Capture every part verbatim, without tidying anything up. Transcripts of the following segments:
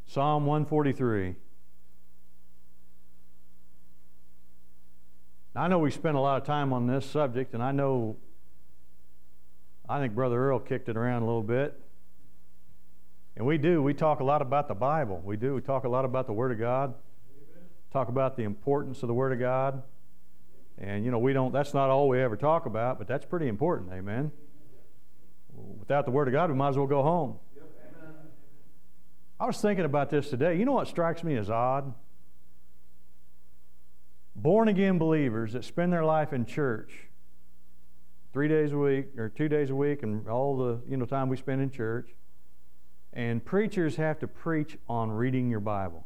Psalm one forty-three. I know we spent a lot of time on this subject, and I know, I think Brother Earl kicked it around a little bit. And we do. We talk a lot about the Bible. We do. We talk a lot about the Word of God. Amen. Talk about the importance of the Word of God. And, you know, we don't, that's not all we ever talk about, but that's pretty important. Amen. Without the Word of God, we might as well go home. Amen. I was thinking about this today. You know what strikes me as odd? Born-again believers that spend their life in church three days a week or two days a week and all the you know time we spend in church, and preachers have to preach on reading your Bible.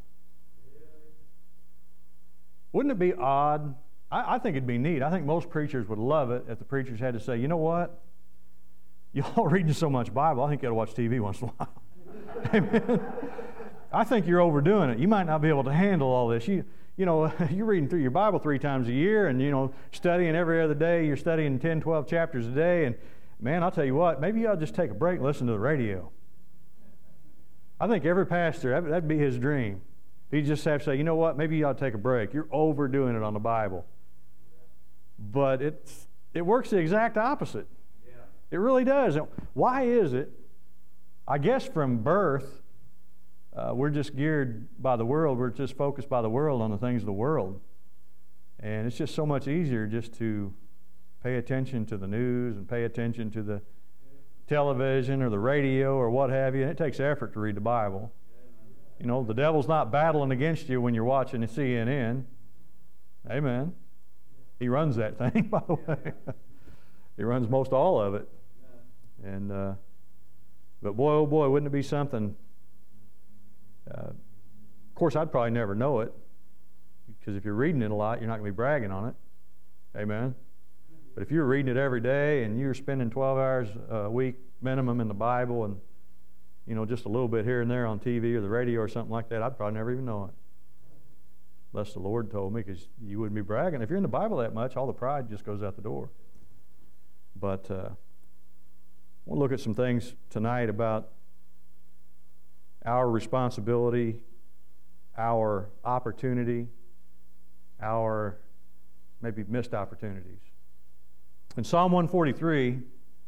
Wouldn't it be odd? I, I think it'd be neat. I think most preachers would love it if the preachers had to say, you know what? Y'all reading so much Bible, I think you ought to watch T V once in a while. Amen. I think you're overdoing it. You might not be able to handle all this. You You know, you're reading through your Bible three times a year and, you know, studying every other day. You're studying ten, twelve chapters a day. And, man, I'll tell you what, maybe you ought to just take a break and listen to the radio. I think every pastor, that'd be his dream. He'd just have to say, you know what, maybe you ought to take a break. You're overdoing it on the Bible. But it's, it works the exact opposite. Yeah. It really does. Why is it? I guess from birth, Uh, we're just geared by the world. We're just focused by the world on the things of the world. And it's just so much easier just to pay attention to the news and pay attention to the television or the radio or what have you. And it takes effort to read the Bible. You know, the devil's not battling against you when you're watching C N N. Amen. He runs that thing, by the way. He runs most all of it. And uh, but boy, oh boy, wouldn't it be something. Uh, of course, I'd probably never know it, because if you're reading it a lot, you're not going to be bragging on it. Amen. But if you're reading it every day and you're spending twelve hours a week minimum in the Bible and, you know, just a little bit here and there on T V or the radio or something like that, I'd probably never even know it. Unless the Lord told me, because you wouldn't be bragging. If you're in the Bible that much, all the pride just goes out the door. But uh, we'll look at some things tonight about our responsibility, our opportunity, our maybe missed opportunities. In Psalm one forty-three,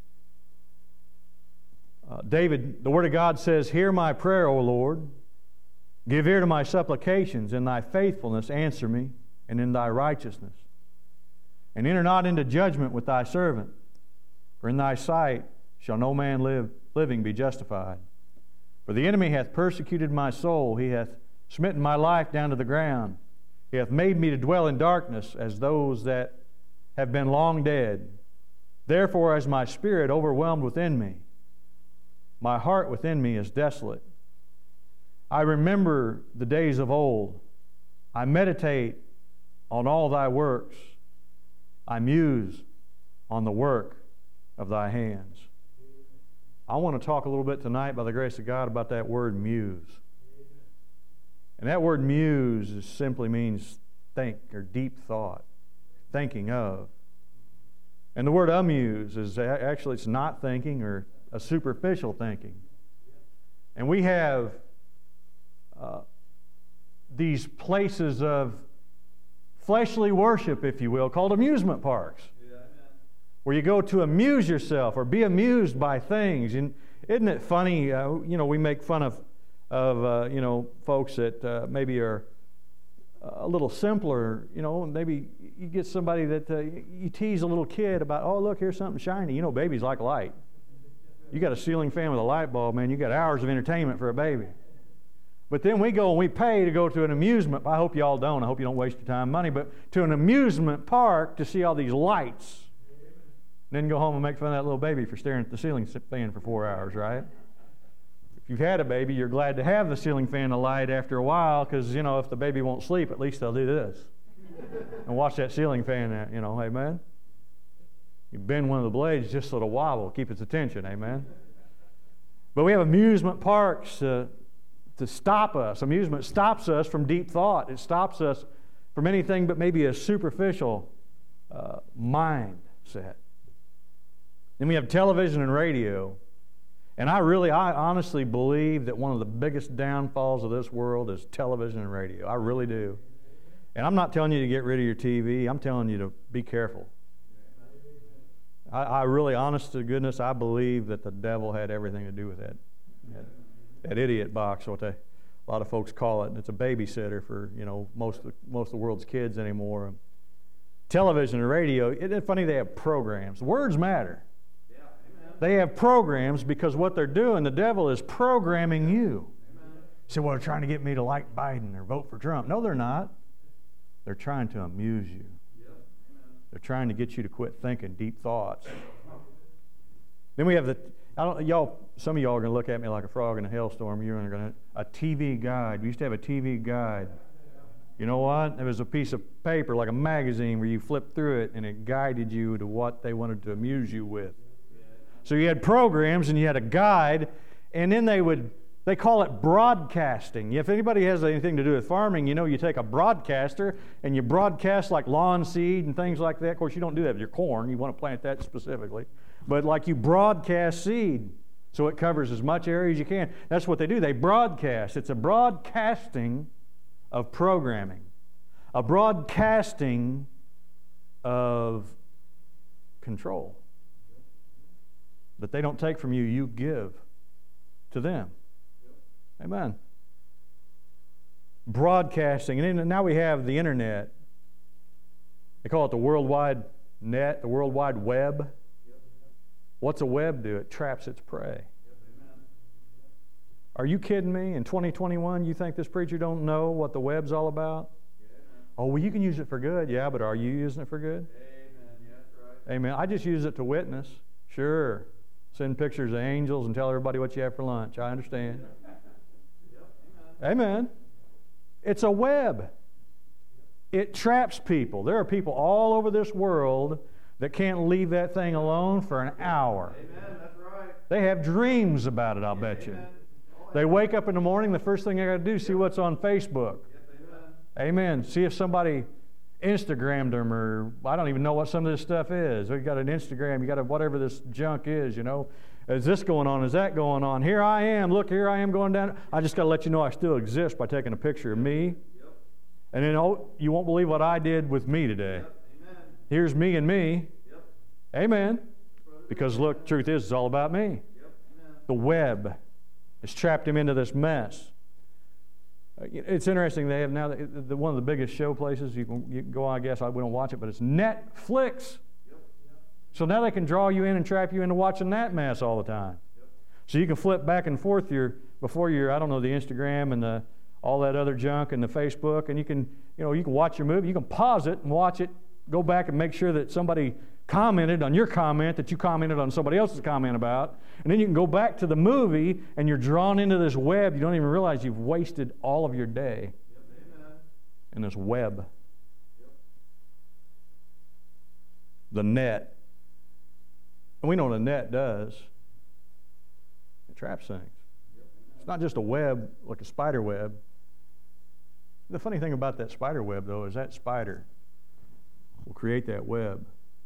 uh, David, the Word of God says, "Hear my prayer, O Lord. Give ear to my supplications. In thy faithfulness answer me, and in thy righteousness. And enter not into judgment with thy servant. For in thy sight shall no man live, living be justified. For the enemy hath persecuted my soul. He hath smitten my life down to the ground. He hath made me to dwell in darkness as those that have been long dead. Therefore is my spirit overwhelmed within me. My heart within me is desolate. I remember the days of old. I meditate on all thy works. I muse on the work of thy hands." I want to talk a little bit tonight, by the grace of God, about that word muse. And that word muse is simply means think or deep thought, thinking of. And the word amuse is actually, it's not thinking or a superficial thinking. And we have uh, these places of fleshly worship, if you will, called amusement parks, where you go to amuse yourself or be amused by things. And isn't it funny? Uh, you know, we make fun of of uh, you know folks that uh, maybe are a little simpler. You know, maybe you get somebody that uh, you tease a little kid about, oh, look, here's something shiny. You know, babies like light. You got a ceiling fan with a light bulb, man. You got hours of entertainment for a baby. But then we go and we pay to go to an amusement. I hope you all don't. I hope you don't waste your time and money. But to an amusement park to see all these lights. And then go home and make fun of that little baby for staring at the ceiling fan for four hours, right? If you've had a baby, you're glad to have the ceiling fan alight after a while, because, you know, if the baby won't sleep, at least they'll do this. And watch that ceiling fan, you know, amen? You bend one of the blades just so it'll wobble, keep its attention, amen? But we have amusement parks uh, to stop us. Amusement stops us from deep thought. It stops us from anything but maybe a superficial uh, mindset. Then we have television and radio. And I really, I honestly believe that one of the biggest downfalls of this world is television and radio. I really do. And I'm not telling you to get rid of your T V. I'm telling you to be careful. I, I really, honest to goodness, I believe that the devil had everything to do with that. That, that idiot box, what they, a lot of folks call it. It's a babysitter for, you know, most of, most of the world's kids anymore. Television and radio, it's funny they have programs. Words matter. Yeah, they have programs because what they're doing, the devil is programming you. Amen. You say, well, they're trying to get me to like Biden or vote for Trump. No, they're not. They're trying to amuse you. Yep. They're trying to get you to quit thinking deep thoughts. Then we have the, I don't, y'all, some of y'all are going to look at me like a frog in a hailstorm. You're going to, a T V guide. We used to have a T V guide. You know what? It was a piece of paper, like a magazine, where you flipped through it and it guided you to what they wanted to amuse you with. So you had programs and you had a guide, and then they would, they call it broadcasting. If anybody has anything to do with farming, you know you take a broadcaster and you broadcast like lawn seed and things like that. Of course, you don't do that with your corn. You want to plant that specifically. But like you broadcast seed so it covers as much area as you can. That's what they do. They broadcast. It's a broadcasting of programming, a broadcasting of control that they don't take from you, you give to them. Amen. Broadcasting, and then now we have the internet. They call it the World Wide Net, the World Wide Web. What's a web do? It traps its prey. Are you kidding me? In twenty twenty-one, you think this preacher don't know what the web's all about? Yeah. Oh, well, you can use it for good. Yeah, but are you using it for good? Amen. Yeah, that's right. Amen. I just use it to witness. Sure. Send pictures of angels and tell everybody what you have for lunch. I understand. Yep. Amen. Amen. It's a web. It traps people. There are people all over this world that can't leave that thing alone for an hour. Amen. That's right. They have dreams about it, I'll bet you. Amen. They wake up in the morning, the first thing they got to do is see what's on Facebook. Yes, amen. Amen. See if somebody Instagrammed them, or I don't even know what some of this stuff is. You got an Instagram, you got a, whatever this junk is, you know. Is this going on? Is that going on? Here I am. Look, here I am going down. I just got to let you know I still exist by taking a picture of me. Yep. And then oh, you won't believe what I did with me today. Yep. Amen. Here's me and me. Yep. Amen. Because look, truth is, it's all about me. Yep. The web. It's trapped him into this mess. It's interesting. They have now the, the, one of the biggest show places. You can, you can go on, I guess. I, we don't watch it, but it's Netflix. Yep. So now they can draw you in and trap you into watching that mess all the time. Yep. So you can flip back and forth your before your, I don't know, the Instagram and the all that other junk and the Facebook, and you can, you know, you can watch your movie. You can pause it and watch it. Go back and make sure that somebody commented on your comment that you commented on somebody else's comment about. And then you can go back to the movie and you're drawn into this web. You don't even realize you've wasted all of your day yep, in this web. Yep. The net. And we know what a net does. It traps things. Yep. It's not just a web like a spider web. The funny thing about that spider web, though, is that spider will create that web.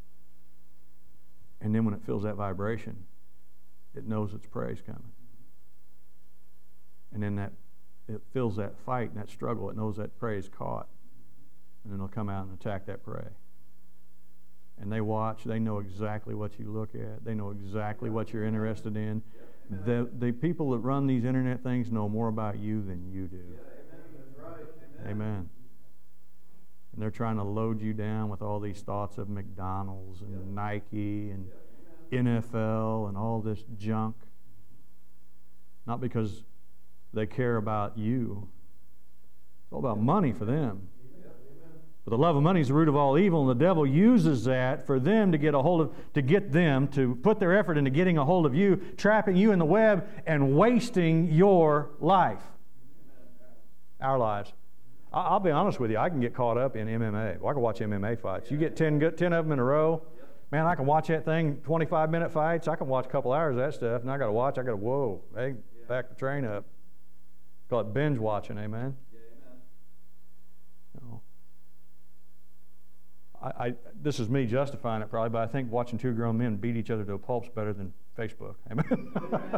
And then when it feels that vibration, it knows its prey is coming. And then that it feels that fight and that struggle. It knows that prey is caught. And then it'll come out and attack that prey. And they watch. They know exactly what you look at. They know exactly what you're interested in. The, the people that run these internet things know more about you than you do. Amen. And they're trying to load you down with all these thoughts of McDonald's and yep. Nike and yep. N F L and all this junk. Not because they care about you. It's all about money for them. Yep. But the love of money is the root of all evil, and the devil uses that for them to get a hold of, to get them to put their effort into getting a hold of you, trapping you in the web, and wasting your life. Our lives. I'll be honest with you, I can get caught up in M M A. Well, I can watch M M A fights. You get ten, ten of them in a row, man, I can watch that thing, twenty-five minute fights. I can watch a couple hours of that stuff, and I got to watch. I got to, whoa, hey, back the train up. Call it binge watching, amen? Yeah, amen. No. I, I, this is me justifying it probably, but I think watching two grown men beat each other to a pulp's better than Facebook. Amen.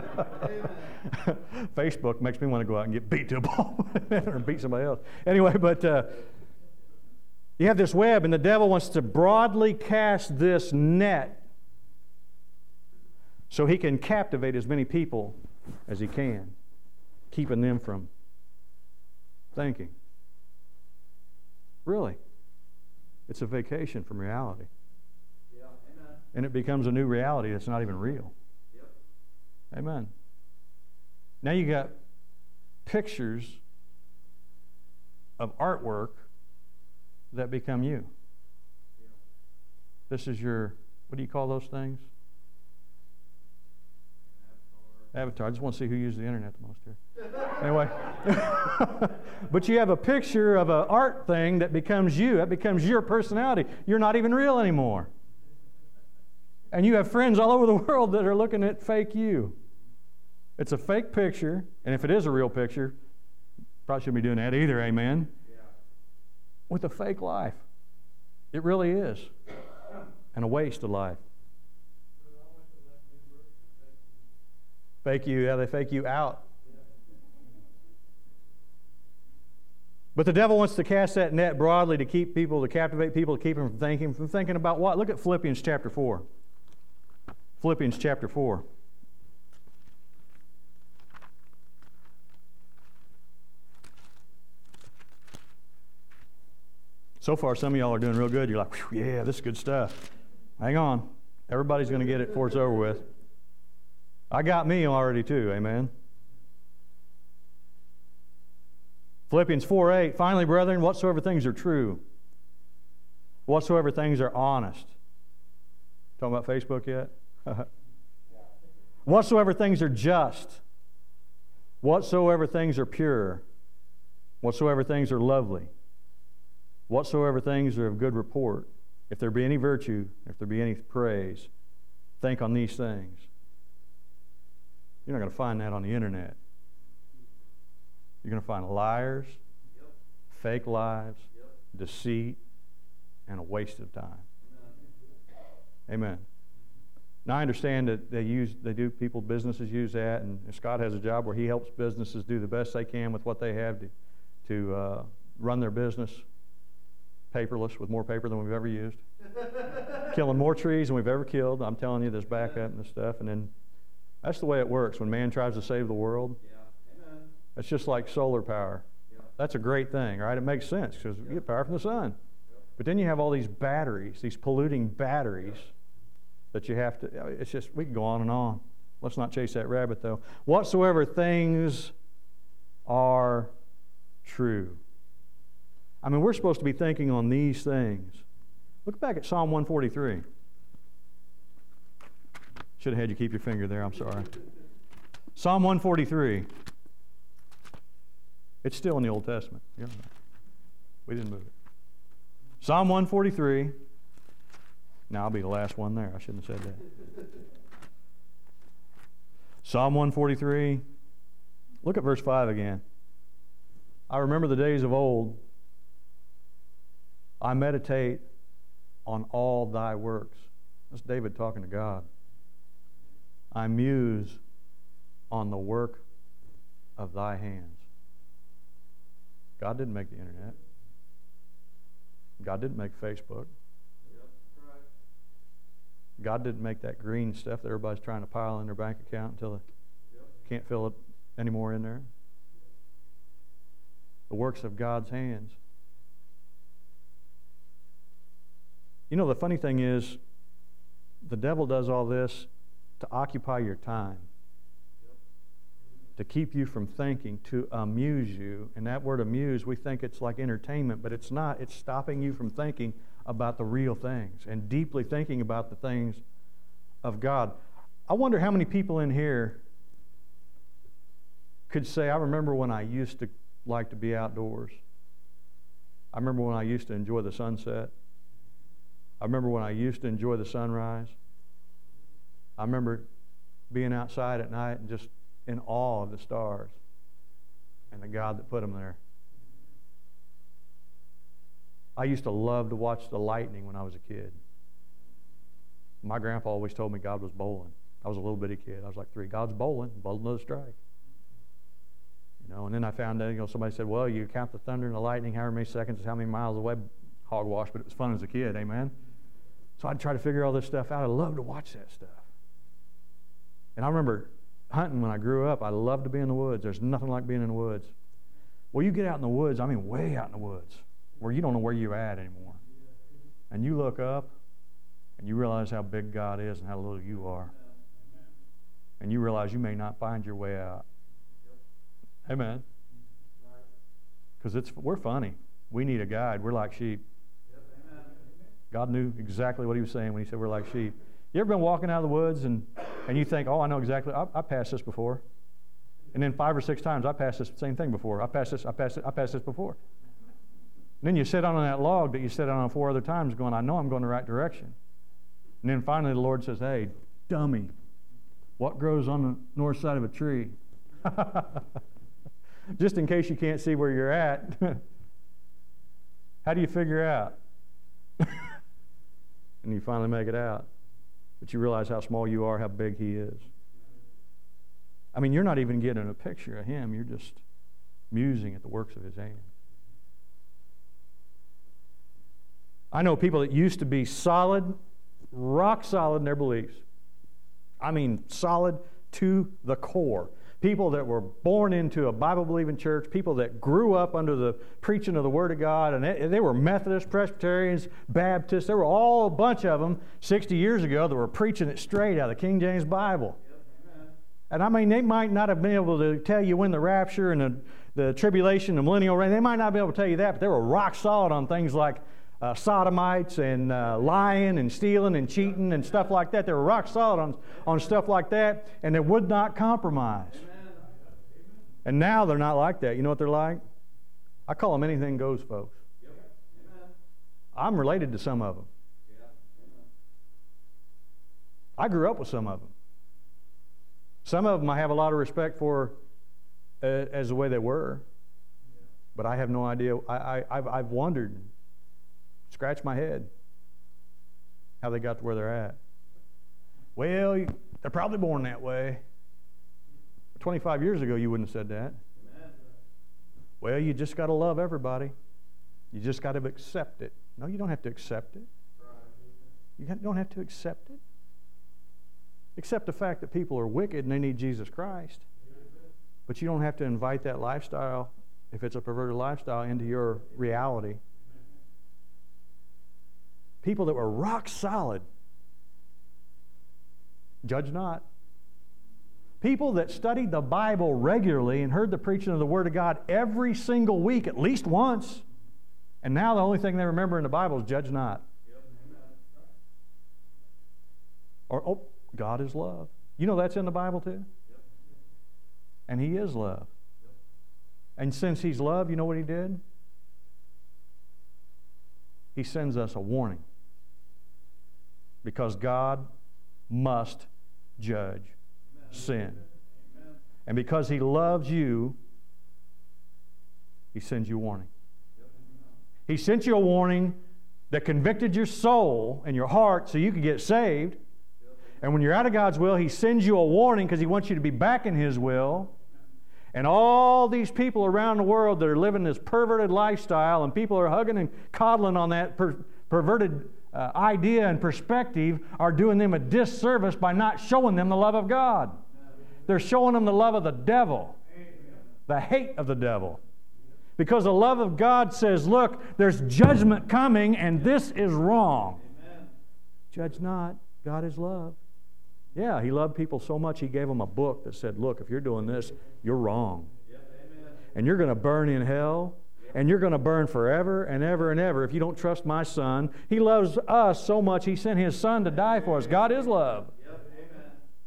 Facebook makes me want to go out and get beat to a pulp or beat somebody else. Anyway, but uh, you have this web, and the devil wants to broadly cast this net so he can captivate as many people as he can, keeping them from thinking. Really. It's a vacation from reality. Yeah, amen. And it becomes a new reality that's not even real. Yep. Amen. Now you got pictures of artwork that become you. Yeah. This is your, what do you call those things? Avatar. Avatar. I just want to see who uses the internet the most here. Anyway. But you have a picture of an art thing that becomes you. That becomes your personality. You're not even real anymore. And you have friends all over the world that are looking at fake you. It's a fake picture, and if it is a real picture, probably shouldn't be doing that either, amen? Yeah. With a fake life. It really is. And a waste of life. Fake you, yeah, they fake you out. But the devil wants to cast that net broadly to keep people, to captivate people, to keep them from thinking. From thinking about what? Look at Philippians chapter four. Philippians chapter four. So far, some of y'all are doing real good. You're like, yeah, this is good stuff. Hang on. Everybody's going to get it before it's over with. I got me already too, amen? Philippians four eight, finally, brethren, whatsoever things are true, whatsoever things are honest. Talking about Facebook yet? Whatsoever things are just, whatsoever things are pure, whatsoever things are lovely, whatsoever things are of good report, if there be any virtue, if there be any praise, think on these things. You're not going to find that on the internet. You're going to find liars, Yep. fake lives, Yep. deceit, and a waste of time. Amen. Amen. Now I understand that they use, they do, people, businesses use that, and Scott has a job where he helps businesses do the best they can with what they have to, to uh, run their business paperless, with more paper than we've ever used, killing more trees than we've ever killed. I'm telling you, there's backup and this stuff, and then that's the way it works when man tries to save the world. Yeah. Amen. It's just like solar power. Yeah. That's a great thing, right? It makes sense because you get power from the sun. Yep. But then you have all these batteries, these polluting batteries that you have to, it's just, we can go on and on. Let's not chase that rabbit though. Whatsoever things are true. I mean, we're supposed to be thinking on these things. Look back at Psalm one forty-three. Should have had you keep your finger there, I'm sorry. Psalm one forty-three. It's still in the Old Testament. Yeah. We didn't move it. Psalm one forty-three. Now I'll be the last one there. I shouldn't have said that. Psalm one forty-three. Look at verse five again. I remember the days of old. I meditate on all thy works. That's David talking to God. I muse on the work of thy hands. God didn't make the internet. God didn't make Facebook. Yep. Right. God didn't make that green stuff that everybody's trying to pile in their bank account until they Yep. can't fill it anymore in there. The works of God's hands. You know, the funny thing is, the devil does all this to occupy your time, Yep. to keep you from thinking, to amuse you. And that word amuse, we think it's like entertainment, but it's not. It's stopping you from thinking about the real things and deeply thinking about the things of God. I wonder how many people in here could say, I remember when I used to like to be outdoors. I remember when I used to enjoy the sunset. I remember when I used to enjoy the sunrise. I remember being outside at night and just in awe of the stars and the God that put them there. I used to love to watch the lightning when I was a kid. My grandpa always told me God was bowling. I was a little bitty kid. I was like three. God's bowling. Bowl another strike. You know, and then I found out, you know, somebody said, well, you count the thunder and the lightning, however many seconds is how many miles away. Hogwash, but it was fun as a kid, amen? So I'd try to figure all this stuff out. I loved to watch that stuff. And I remember hunting when I grew up. I loved to be in the woods. There's nothing like being in the woods. Well, you get out in the woods, I mean way out in the woods, where you don't know where you're at anymore. And you look up, and you realize how big God is and how little you are. And you realize you may not find your way out. Amen. Because it's we're funny. We need a guide. We're like sheep. God knew exactly what he was saying when he said we're like sheep. You ever been walking out of the woods and, and you think, oh, I know exactly, I, I passed this before. And then five or six times I passed this same thing before. I passed this, I passed it, I passed this before. And then you sit on that log that you sat on four other times going, I know I'm going the right direction. And then finally the Lord says, hey, dummy, what grows on the north side of a tree? Just in case you can't see where you're at. How do you figure out? And you finally make it out. But you realize how small you are, how big he is. I mean, you're not even getting a picture of him. You're just musing at the works of his hand. I know people that used to be solid, rock solid in their beliefs. I mean, solid to the core. People that were born into a Bible-believing church, people that grew up under the preaching of the Word of God, and they, they were Methodists, Presbyterians, Baptists. There were all a bunch of them sixty years ago that were preaching it straight out of the King James Bible. Yep. And I mean, they might not have been able to tell you when the rapture and the, the tribulation, the millennial reign, they might not be able to tell you that, but they were rock solid on things like Uh, sodomites and uh, lying and stealing and cheating and stuff like that. They were rock solid on, on stuff like that, and they would not compromise. Amen. And now they're not like that. You know what they're like? I call them anything goes folks. Yep. Amen. I'm related to some of them. Yeah. I grew up with some of them. Some of them I have a lot of respect for uh, as the way they were, yeah. But I have no idea. I, I, I've, I've wondered, scratch my head, how they got to where they're at. Well, they're probably born that way. twenty-five years ago, you wouldn't have said that. Amen. Well, you just got to love everybody. You just got to accept it. No, you don't have to accept it. You don't have to accept it. Accept the fact that people are wicked and they need Jesus Christ. But you don't have to invite that lifestyle, if it's a perverted lifestyle, into your reality. People that were rock solid, judge not. People that studied the Bible regularly and heard the preaching of the Word of God every single week, at least once, and now the only thing they remember in the Bible is judge not. Yep. Or, oh, God is love. You know that's in the Bible too? Yep. And He is love. Yep. And since He's love, you know what He did? He sends us a warning. Because God must judge Amen. Sin. Amen. And because He loves you, He sends you a warning. Yep. He sent you a warning that convicted your soul and your heart so you could get saved. Yep. And when you're out of God's will, He sends you a warning because He wants you to be back in His will. And all these people around the world that are living this perverted lifestyle, and people are hugging and coddling on that per- perverted uh, idea and perspective, are doing them a disservice by not showing them the love of God. They're showing them the love of the devil, the hate of the devil. Because the love of God says, look, there's judgment coming, and this is wrong. Judge not. God is love. Yeah, He loved people so much He gave them a book that said, look, if you're doing this, you're wrong. Yep, and you're going to burn in hell, and you're going to burn forever and ever and ever if you don't trust my Son. He loves us so much He sent His Son to die for us. God is love. Yep, amen.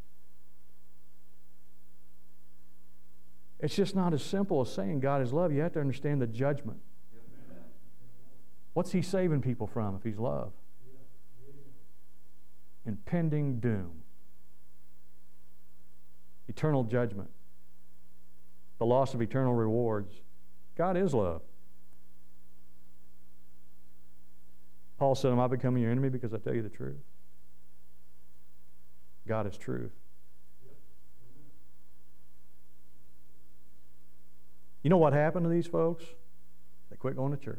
It's just not as simple as saying God is love. You have to understand the judgment. Yep, amen. What's He saving people from if He's love? Impending doom. Eternal judgment. The loss of eternal rewards. God is love. Paul said, am I becoming your enemy because I tell you the truth? God is truth. You know what happened to these folks? They quit going to church.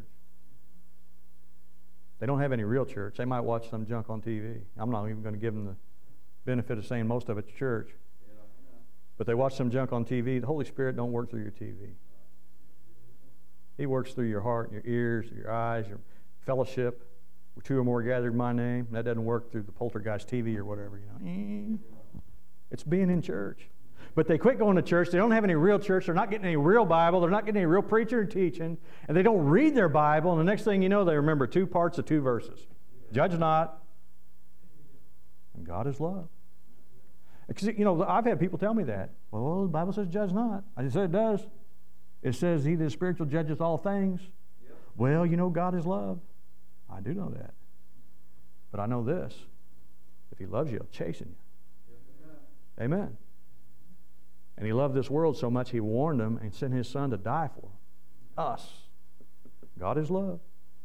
They don't have any real church. They might watch some junk on T V. I'm not even going to give them the benefit of saying most of it's church. But they watch some junk on T V. The Holy Spirit don't work through your T V. He works through your heart, your ears, your eyes, your fellowship. Where two or more gathered in my name. That doesn't work through the poltergeist T V or whatever. You know, it's being in church. But they quit going to church. They don't have any real church. They're not getting any real Bible. They're not getting any real preacher teaching. And they don't read their Bible. And the next thing you know, they remember two parts of two verses. Judge not. And God is love. Because, you know, I've had people tell me that. Well, the Bible says judge not. I just said it does. It says he that is spiritual judges all things. Yep. Well, you know God is love. I do know that. But I know this. If he loves you, he'll chasten you. Yep. Amen. And he loved this world so much he warned them and sent his son to die for us. God is love.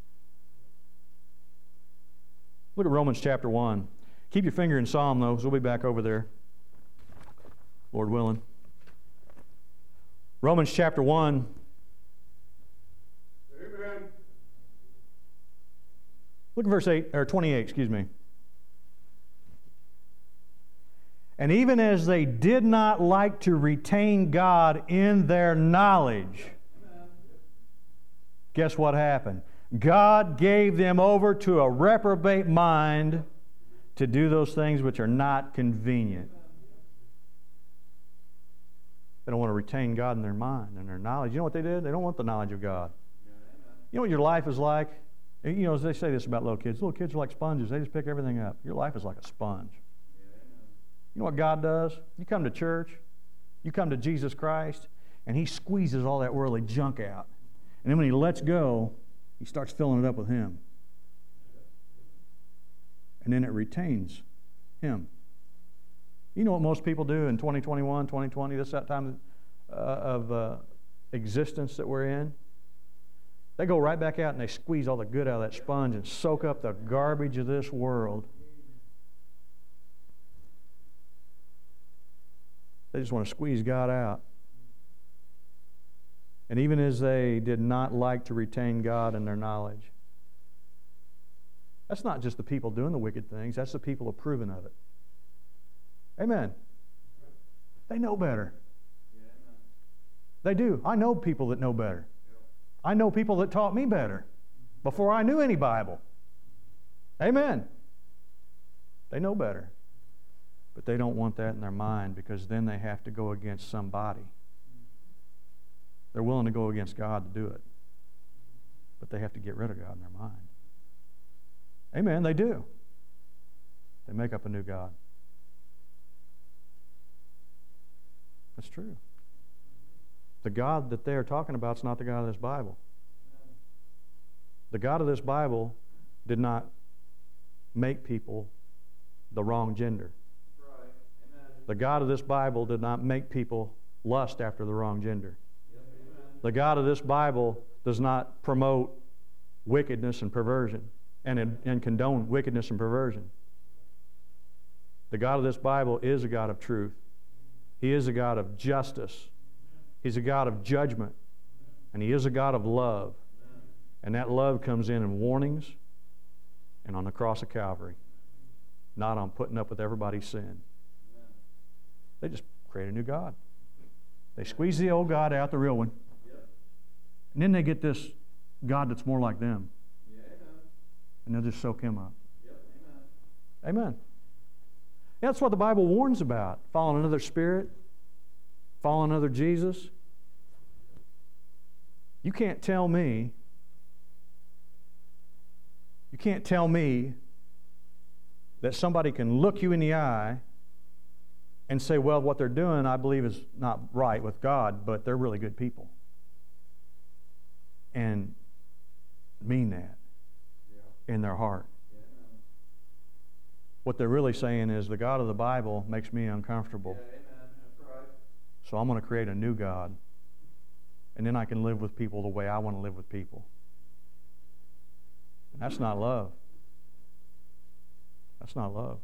Look at Romans chapter one. Keep your finger in Psalm, though, because we'll be back over there, Lord willing. Romans chapter one. Amen. Look at verse eight, or twenty-eight, excuse me. And even as they did not like to retain God in their knowledge, amen, guess what happened? God gave them over to a reprobate mind to do those things which are not convenient. They don't want to retain God in their mind and their knowledge. You know what they did? They don't want the knowledge of God. You know what your life is like? You know, they say this about little kids. Little kids are like sponges. They just pick everything up. Your life is like a sponge. You know what God does? You come to church, you come to Jesus Christ, and he squeezes all that worldly junk out. And then when he lets go, he starts filling it up with him. And then it retains him. You know what most people do in twenty twenty-one, twenty twenty, this that time uh, of uh, existence that we're in? They go right back out and they squeeze all the good out of that sponge and soak up the garbage of this world. They just want to squeeze God out. And even as they did not like to retain God in their knowledge. That's not just the people doing the wicked things. That's the people approving of it. Amen. They know better. They do. I know people that know better. I know people that taught me better before I knew any Bible. Amen. They know better. But they don't want that in their mind because then they have to go against somebody. They're willing to go against God to do it. But they have to get rid of God in their mind. Amen, they do. They make up a new God. That's true. The God that they are talking about is not the God of this Bible. The God of this Bible did not make people the wrong gender. The God of this Bible did not make people lust after the wrong gender. The God of this Bible does not promote wickedness and perversion and, and condone wickedness and perversion. The God of this Bible is a God of truth. He is a God of justice. He's a God of judgment. And He is a God of love. And that love comes in in warnings and on the cross of Calvary, not on putting up with everybody's sin. They just create a new God. They squeeze the old God out, the real one. Yep. And then they get this God that's more like them. Yeah, and they'll just soak him up. Yep. Amen. Amen. Yeah, that's what the Bible warns about. Following another spirit. Following another Jesus. You can't tell me, you can't tell me that somebody can look you in the eye and say, well, what they're doing, I believe, is not right with God, but they're really good people. And mean that yeah. in their heart. Yeah. What they're really saying is, the God of the Bible makes me uncomfortable. Yeah, amen. That's right. So I'm going to create a new God. And then I can live with people the way I want to live with people. And that's not love. That's not love.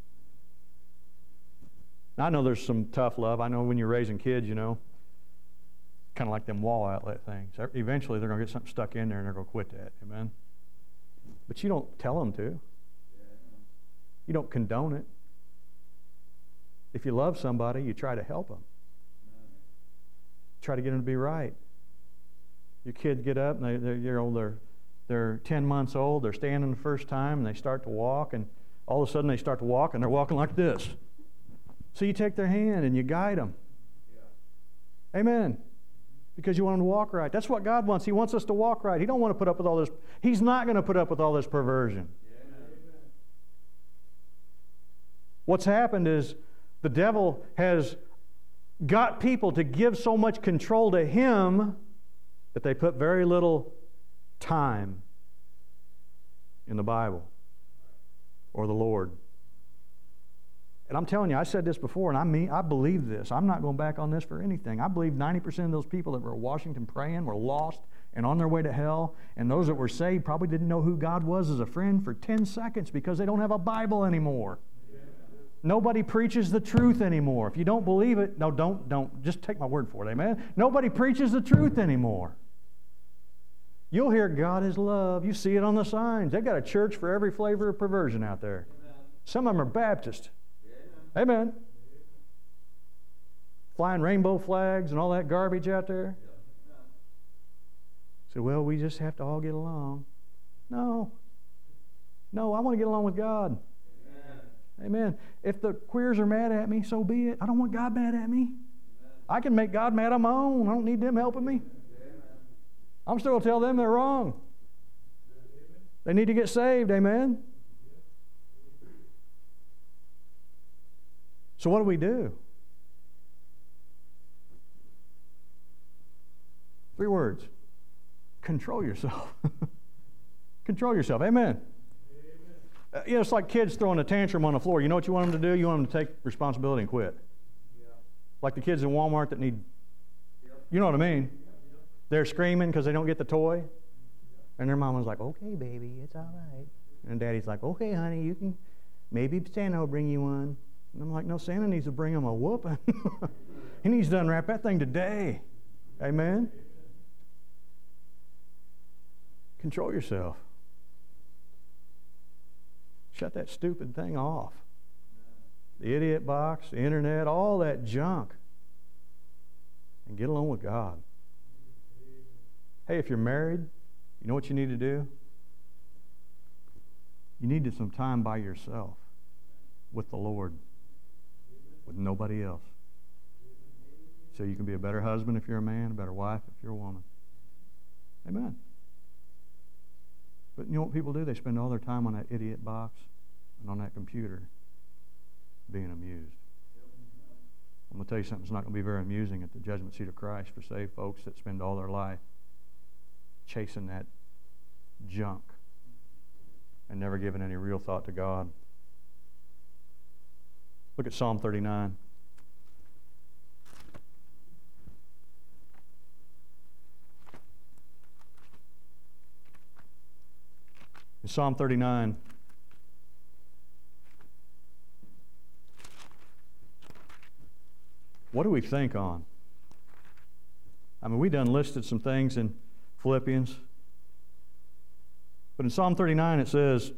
Now, I know there's some tough love. I know when you're raising kids, you know, kind of like them wall outlet things. Eventually, they're going to get something stuck in there and they're going to quit that. Amen? But you don't tell them to. You don't condone it. If you love somebody, you try to help them. Try to get them to be right. Your kids get up and they, they're, you know, they're, they're ten months old. They're standing the first time and they start to walk, and all of a sudden they start to walk and they're walking like this. So you take their hand and you guide them. Yeah. Amen. Because you want them to walk right. That's what God wants. He wants us to walk right. He don't want to put up with all this. He's not going to put up with all this perversion. Yeah. What's happened is the devil has got people to give so much control to him that they put very little time in the Bible or the Lord. And I'm telling you, I said this before, and I mean, I believe this. I'm not going back on this for anything. I believe ninety percent of those people that were in Washington praying were lost and on their way to hell, and those that were saved probably didn't know who God was as a friend for ten seconds because they don't have a Bible anymore. Yeah. Nobody preaches the truth anymore. If you don't believe it, no, don't, don't. Just take my word for it, amen? Nobody preaches the truth anymore. You'll hear God is love. You see it on the signs. They've got a church for every flavor of perversion out there. Amen. Some of them are Baptist. Amen. Amen. Flying rainbow flags and all that garbage out there. So, well, we just have to all get along. No. No, I want to get along with God. Amen. Amen. If the queers are mad at me, so be it. I don't want God mad at me. Amen. I can make God mad on my own. I don't need them helping me. Amen. I'm still going to tell them they're wrong. Amen. They need to get saved. Amen. So what do we do? Three words. Control yourself. Control yourself. Amen. Amen. Uh, you know, it's like kids throwing a tantrum on the floor. You know what you want them to do? You want them to take responsibility and quit. Yeah. Like the kids in Walmart that need, yep. You know what I mean? Yep. Yep. They're screaming because they don't get the toy. Yep. And their mama's like, okay, baby, it's all right. And daddy's like, okay, honey, you can, maybe Santa will bring you one. And I'm like, no, Santa needs to bring him a whooping. He needs to unwrap that thing today. Amen? Control yourself. Shut that stupid thing off. The idiot box, the internet, all that junk. And get along with God. Hey, if you're married, you know what you need to do? You need to some time by yourself with the Lord. With nobody else. So you can be a better husband if you're a man, a better wife if you're a woman. Amen. But you know what people do? They spend all their time on that idiot box and on that computer being amused. I'm going to tell you something that's not going to be very amusing at the judgment seat of Christ for saved folks that spend all their life chasing that junk and never giving any real thought to God. Look at Psalm thirty-nine. In Psalm thirty-nine, what do we think on? I mean, we done listed some things in Philippians. But in Psalm thirty-nine it says,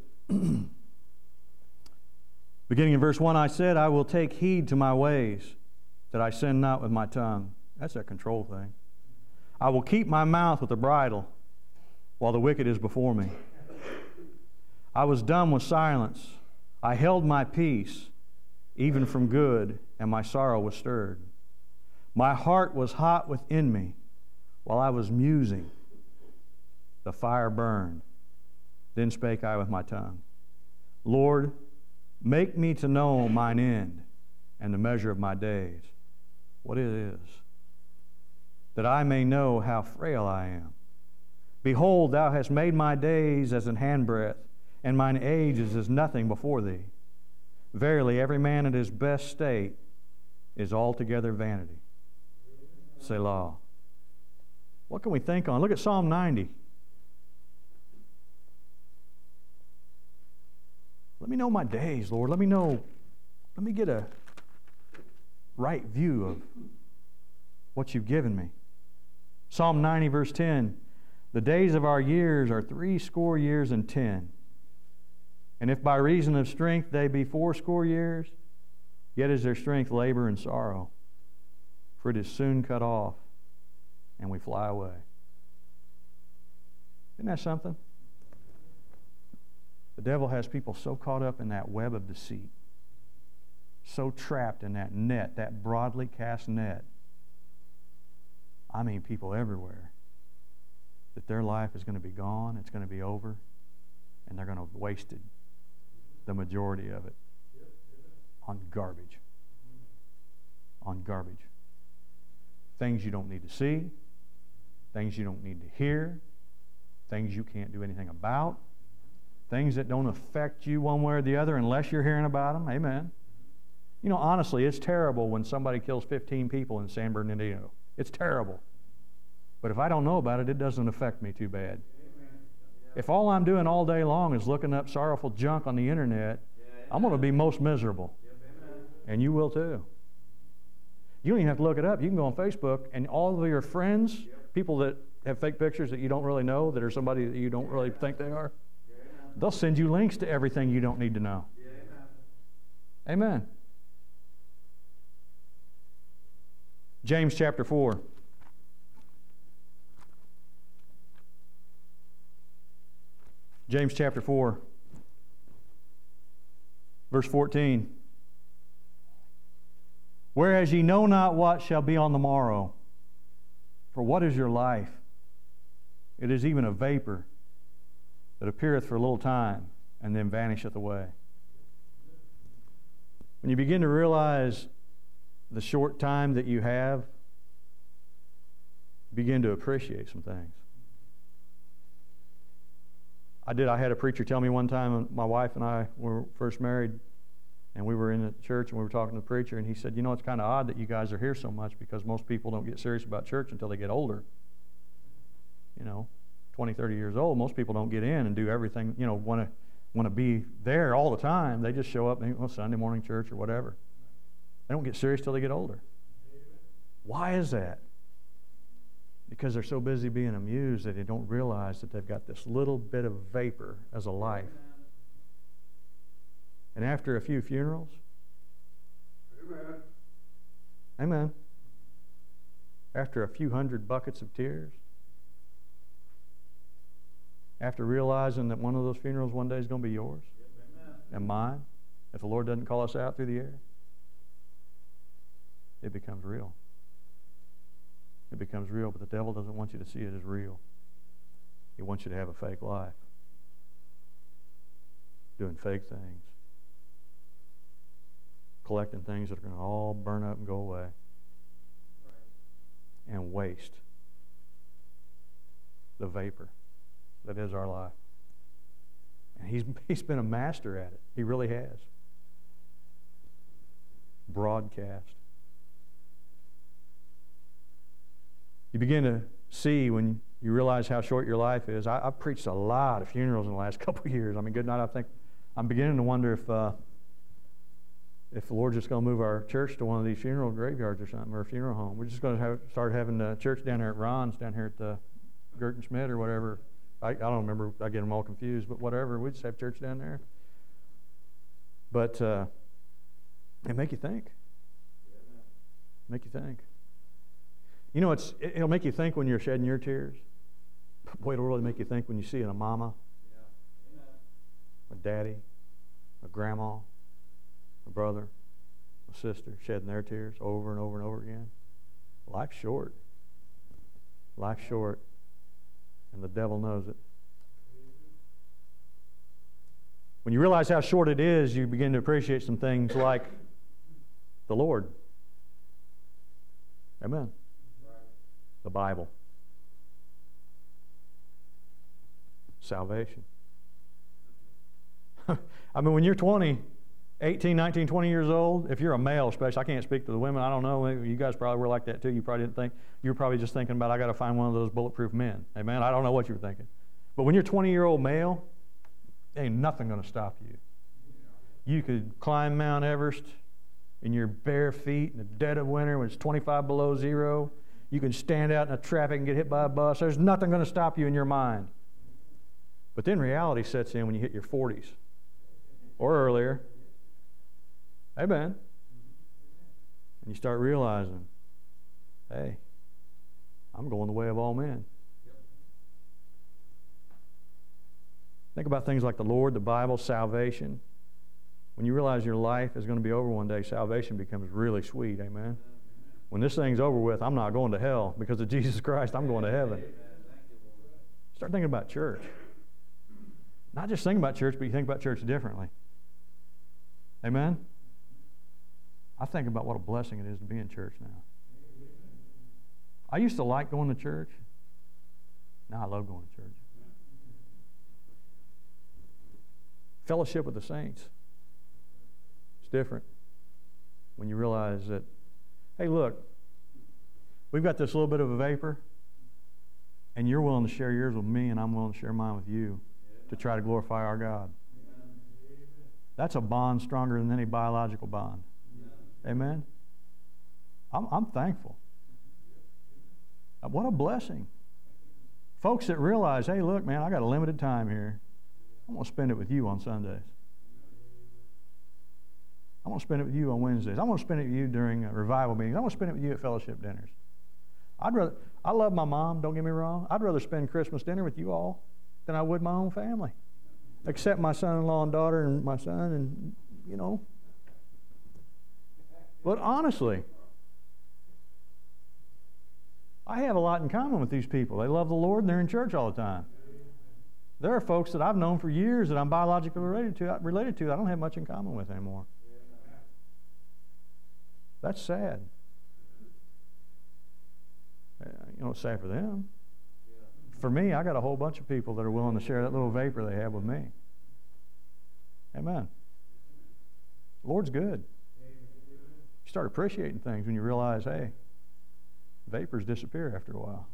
beginning in verse one, I said, I will take heed to my ways, that I sin not with my tongue. That's that control thing. I will keep my mouth with a bridle, while the wicked is before me. I was dumb with silence. I held my peace, even from good, and my sorrow was stirred. My heart was hot within me, while I was musing. The fire burned. Then spake I with my tongue. Lord, make me to know mine end, and the measure of my days, what it is, that I may know how frail I am. Behold, thou hast made my days as an handbreadth, and mine age is as nothing before thee. Verily, every man in his best state is altogether vanity. Selah. What can we think on? Look at Psalm ninety. Let me know my days, Lord. Let me know, let me get a right view of what you've given me. Psalm ninety, verse ten, the days of our years are three score years and ten. And if by reason of strength they be fourscore years, yet is their strength labor and sorrow. For it is soon cut off, and we fly away. Isn't that something? The devil has people so caught up in that web of deceit, so trapped in that net, that broadly cast net. I mean, people everywhere, that their life is going to be gone, it's going to be over, and they're going to have wasted the majority of it on garbage. On garbage. Things you don't need to see, things you don't need to hear, things you can't do anything about, things that don't affect you one way or the other unless you're hearing about them. Amen. You know, honestly, it's terrible when somebody kills fifteen people in San Bernardino. It's terrible. But if I don't know about it, it doesn't affect me too bad. If all I'm doing all day long is looking up sorrowful junk on the internet, I'm going to be most miserable. And you will too. You don't even have to look it up. You can go on Facebook, and all of your friends, people that have fake pictures that you don't really know, that are somebody that you don't really think they are, they'll send you links to everything you don't need to know. Amen. James chapter four. James chapter four, verse fourteen. Whereas ye know not what shall be on the morrow, for what is your life? It is even a vapor that appeareth for a little time and then vanisheth away. When you begin to realize the short time that you have, begin to appreciate some things. I did. I had a preacher tell me one time, my wife and I were first married, and we were in the church and we were talking to the preacher, and he said, you know, it's kind of odd that you guys are here so much because most people don't get serious about church until they get older. You know, twenty, thirty years old, most people don't get in and do everything, you know, want to want to be there all the time. They just show up and, well, Sunday morning church or whatever. They don't get serious till they get older. Why is that? Because they're so busy being amused that they don't realize that they've got this little bit of vapor as a life. And after a few funerals, Amen. Amen. After a few hundred buckets of tears, after realizing that one of those funerals one day is going to be yours Amen. and mine, if the Lord doesn't call us out through the air, it becomes real. It becomes real, but the devil doesn't want you to see it as real. He wants you to have a fake life, doing fake things, collecting things that are going to all burn up and go away, and waste the vapor that is our life. And he's, he's been a master at it. He really has. Broadcast. You begin to see when you realize how short your life is. I, I've preached a lot of funerals in the last couple of years. I mean, good night. I think I'm beginning to wonder if uh, if the Lord's just going to move our church to one of these funeral graveyards or something, or a funeral home. We're just going to have, start having the church down there at Ron's, down here at the Gerton Schmidt or whatever. I, I don't remember. I get them all confused, but whatever. We just have church down there. But uh, it make you think. Make you think. You know, it's it'll make you think when you're shedding your tears. Boy, it'll really make you think when you see a mama, Yeah. a daddy, a grandma, a brother, a sister shedding their tears over and over and over again. Life's short. Life's short. And the devil knows it. When you realize how short it is, you begin to appreciate some things like the Lord. Amen. The Bible. Salvation. I mean, when you're twenty, eighteen, nineteen, twenty years old, if you're a male especially, I can't speak to the women, I don't know, you guys probably were like that too. You probably didn't think, you were probably just thinking about, I got to find one of those bulletproof men. Amen? I don't know what you were thinking. But when you're a twenty-year-old male, ain't nothing going to stop you You could climb Mount Everest in your bare feet in the dead of winter when it's twenty-five below zero. You can stand out in the traffic and get hit by a bus. There's nothing going to stop you in your mind. But then reality sets in when you hit your forties or earlier. Amen. And you start realizing, hey, I'm going the way of all men. Think about things like the Lord, the Bible, salvation. When you realize your life is going to be over one day, salvation becomes really sweet. Amen. When this thing's over with, I'm not going to hell. Because of Jesus Christ, I'm going to heaven. Start thinking about church. Not just think about church, but you think about church differently. Amen? I think about what a blessing it is to be in church now. I used to like going to church. Now I love going to church. Fellowship with the saints. It's different when you realize that, hey, look, we've got this little bit of a vapor, and you're willing to share yours with me, and I'm willing to share mine with you to try to glorify our God. That's a bond stronger than any biological bond. Amen? I'm, I'm thankful. What a blessing. Folks that realize, hey, look, man, I got a limited time here. I'm going to spend it with you on Sundays. I'm going to spend it with you on Wednesdays. I'm going to spend it with you during revival meetings. I'm going to spend it with you at fellowship dinners. I'd rather, I love my mom, don't get me wrong. I'd rather spend Christmas dinner with you all than I would my own family. Except my son-in-law and daughter and my son and, you know. But honestly, I have a lot in common with these people. They love the Lord and they're in church all the time. There are folks that I've known for years that I'm biologically related to, related to that I don't have much in common with anymore. That's sad. You know, it's sad for them. For me, I got a whole bunch of people that are willing to share that little vapor they have with me. Amen. The Lord's good. You start appreciating things when you realize, hey, vapors disappear after a while.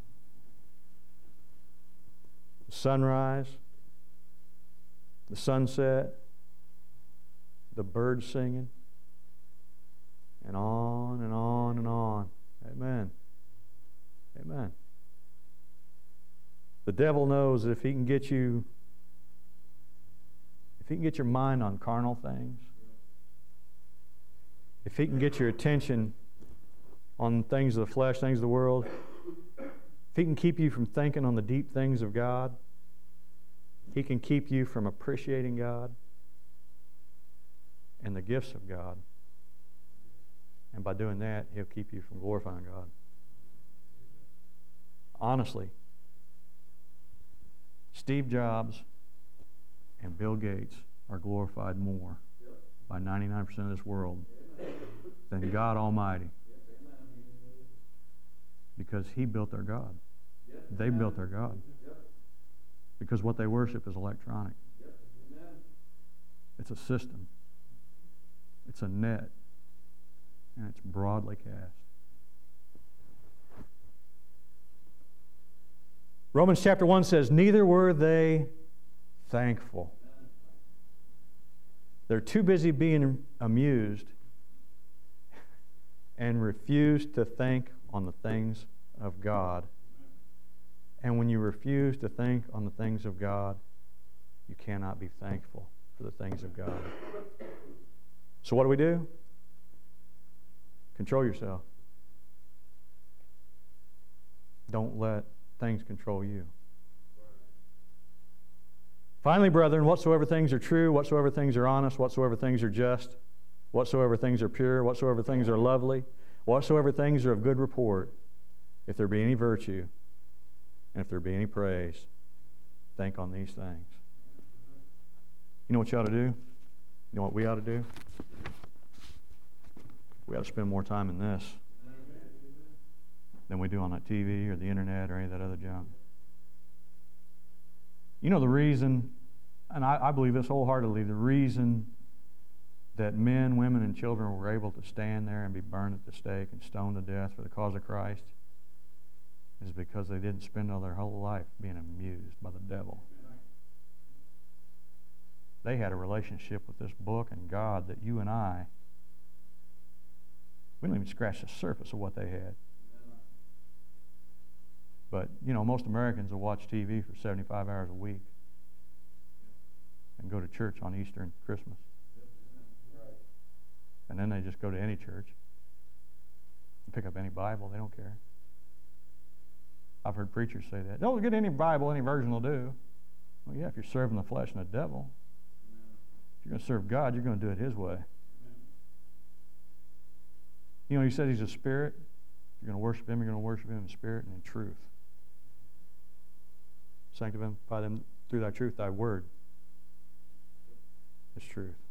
The sunrise, the sunset, the birds singing, and on and on and on. Amen. Amen. The devil knows that if he can get you, if he can get your mind on carnal things, if he can get your attention on things of the flesh, things of the world, if he can keep you from thinking on the deep things of God, he can keep you from appreciating God and the gifts of God. And by doing that, he'll keep you from glorifying God. Honestly, Steve Jobs and Bill Gates are glorified more by ninety-nine percent of this world than God Almighty. Because he built their God. They built their God. Because what they worship is electronic. It's a system. It's a net. And it's broadly cast. Romans chapter one says, neither were they thankful. They're too busy being amused and refused to think on the things of God. And when you refuse to think on the things of God, you cannot be thankful for the things of God. So what do we do? Control yourself. Don't let things control you. Finally, brethren, whatsoever things are true, whatsoever things are honest, whatsoever things are just, whatsoever things are pure, whatsoever things are lovely, whatsoever things are of good report, if there be any virtue, and if there be any praise, think on these things. You know what you ought to do? You know what we ought to do? We ought to spend more time in this than we do on that T V or the internet or any of that other junk. You know the reason, and I, I believe this wholeheartedly, the reason that men, women, and children were able to stand there and be burned at the stake and stoned to death for the cause of Christ is because they didn't spend all their whole life being amused by the devil. They had a relationship with this book and God that you and I, we don't even scratch the surface of what they had. But, you know, most Americans will watch T V for seventy-five hours a week and go to church on Easter and Christmas. And then they just go to any church and pick up any Bible. They don't care. I've heard preachers say that. Don't get any Bible, any version will do. Well, yeah, if you're serving the flesh and the devil. If you're going to serve God, you're going to do it His way. You know, He said He's a spirit. If you're going to worship Him, you're going to worship Him in spirit and in truth. Sanctify them through Thy truth. Thy word is truth.